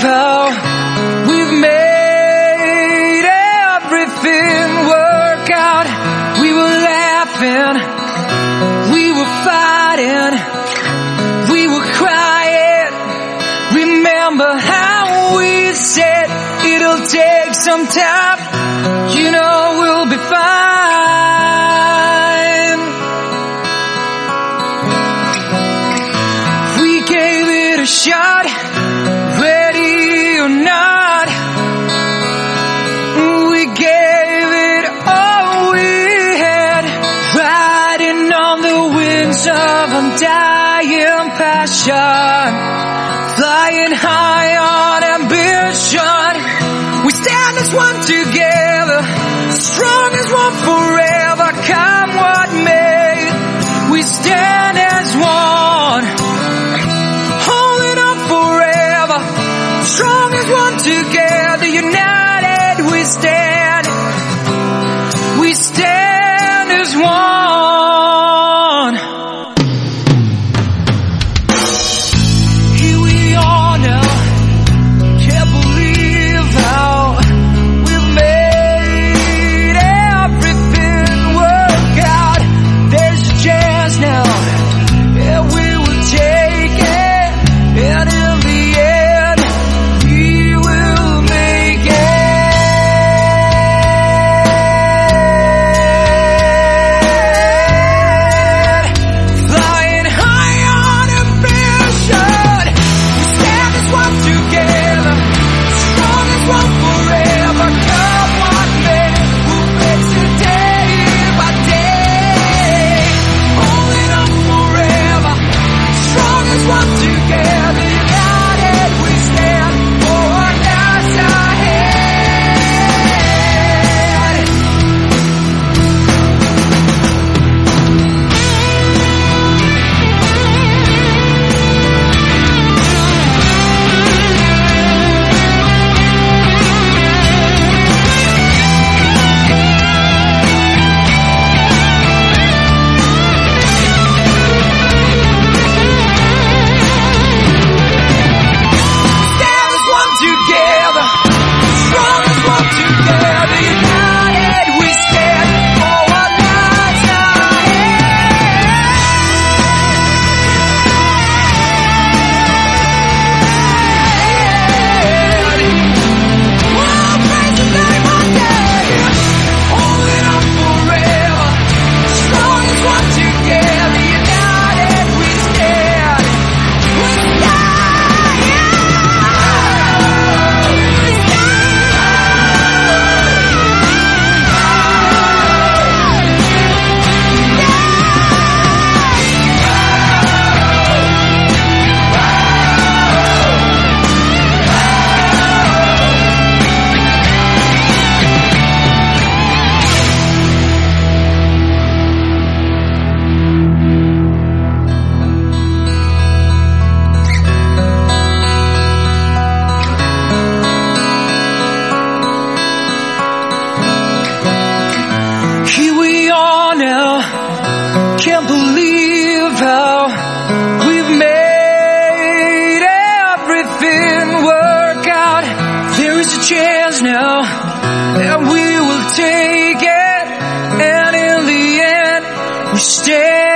how we've made everything work out. We were laughing, we were fighting, we were crying. Remember how we said it'll take some time. You know we'll be fine. We gave it a shot, ready or not. We gave it all we had, riding on the wings of undying passion, flying high on ambition. We stand as one together, strong as one forever, come what may. We stand as one, holding on forever, strong as one together, united we stand as one. Here we are now, can't believe how we've made everything work out. There's a chance now, and we will take it, and in the end, we will make it. Flying high on ambition, we stand as one together, strong as one forever, come what may. We'll make it day by day, holding on forever, strong as one together, united we stand for what lies ahead. Stand as one together, strong as one together, united we stand for what lies ahead. Oh, praise the name of God, holding on forever, strong as one together, united we stand. We Here we are now, can't believe how we've made everything work out. There is a chance now, and we will take it, and in the end, we stand